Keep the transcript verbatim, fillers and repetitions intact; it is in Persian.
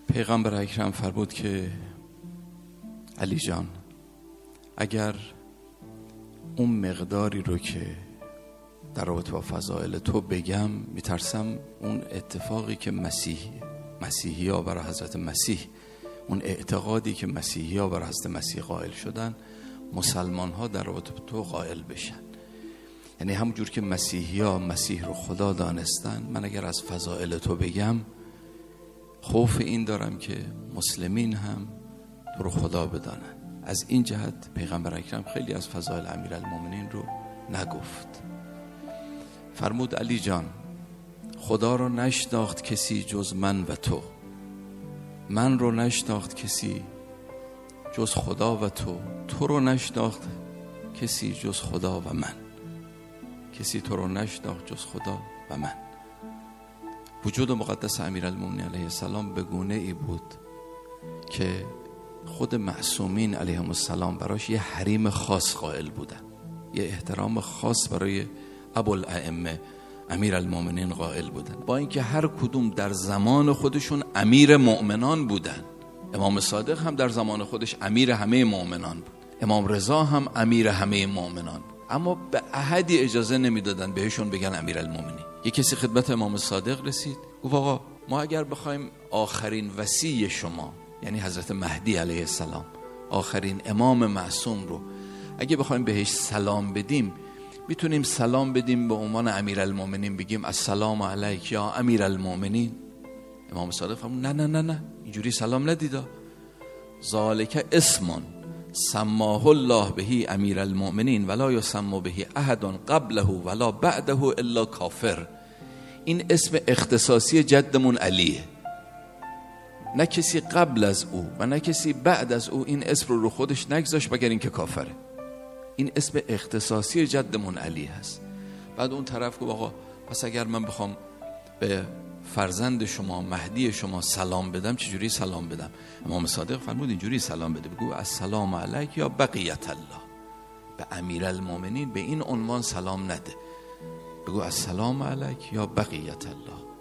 پیغمبر اکرم فرمود که علی جان، اگر اون مقداری رو که در رابطه با فضائل تو بگم، میترسم اون اتفاقی که مسیح مسیحی ها برای حضرت مسیح، اون اعتقادی که مسیحی ها برای حضرت مسیح قائل شدن، مسلمان ها در رابطه با تو قائل بشن. یعنی همونجور که مسیحی ها مسیح رو خدا دانستن، من اگر از فضائل تو بگم خوف این دارم که مسلمین هم تو رو خدا بدانن. از این جهت پیغمبر اکرم خیلی از فضائل امیرالمومنین رو نگفت. فرمود علی جان، خدا رو نشناخت کسی جز من و تو، من رو نشناخت کسی جز خدا و تو، تو رو نشناخت کسی جز خدا و من، کسی تو رو نشناخت جز خدا و من. وجود مقدس امیرالمومنین علیه السلام به گونه ای بود که خود معصومین علیهم السلام براش یه حریم خاص قائل بودن، یه احترام خاص برای ابوالائمه امیرالمومنین قائل بودن، با اینکه هر کدوم در زمان خودشون امیر مؤمنان بودن. امام صادق هم در زمان خودش امیر همه مؤمنان بود، امام رضا هم امیر همه مؤمنان بود، اما به احدی اجازه نمیدادن بهشون بگن امیرالمومنین. یک کسی خدمت امام صادق رسید، گفت آقا ما اگر بخوایم آخرین وصی شما، یعنی حضرت مهدی علیه السلام، آخرین امام معصوم رو اگه بخوایم بهش سلام بدیم، میتونیم سلام بدیم به عنوان امیرالمومنین، بگیم السلام علیک یا امیرالمومنین؟ امام صادق فرمود نه نه نه نه، اینجوری سلام ندیدا. ذالک اسم سماه الله بهی امیرالمومنین ولا یسمى بهی احد قبله ولا بعده الا کافر. این اسم اختصاصی جدمون علیه، نه کسی قبل از او و نه کسی بعد از او این اسم رو رو خودش نگذاشت مگر اینکه کافره. این اسم اختصاصی جدمون علی هست. بعد اون طرف گفت آقا پس اگر من بخوام به فرزند شما مهدی شما سلام بدم چجوری سلام بدم؟ امام صادق فرمود اینجوری سلام بده، بگو السلام علیک یا بقیت الله. به امیرالمومنین به این عنوان سلام نده، بگو السلام علیک یا بقیت الله.